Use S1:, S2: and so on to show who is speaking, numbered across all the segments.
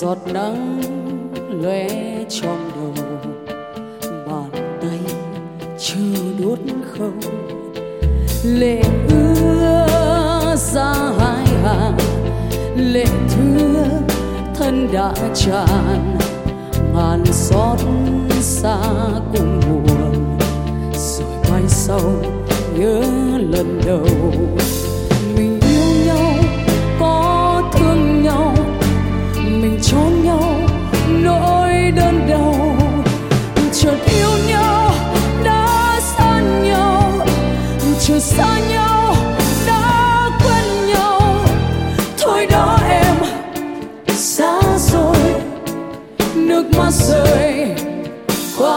S1: giọt nắng lóe trong đầu, bàn tay chưa đốt không, lệ ứa ra hai hàng, lệ thưa thân đã tràn, ngàn xót xa cùng buồn, rồi mai sau nhớ lần đầu mình yêu nhau, có thương nhau, mình cho nhau nỗi đơn đau, chợt yêu nhau đã xa nhau, chợt xa nhau đã quên nhau, thôi đó em xa rồi, nước mắt rơi qua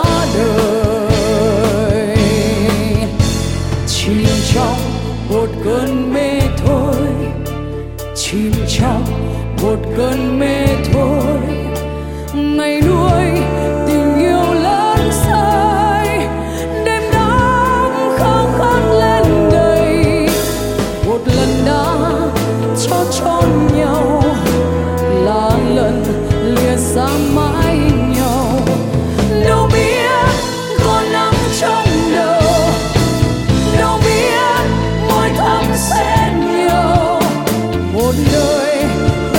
S1: đời, chìm trong một cơn mê thôi, chìm trong một cơn mê thôi, ngày nuôi tình yêu lớn rơi, đêm đắm khao khát lên đầy, một lần đã cho trọn nhau là lần lìa xa mãi nhau, đâu biết có nắng trong đầu, đâu biết mỗi tháng sẽ nhau, một đời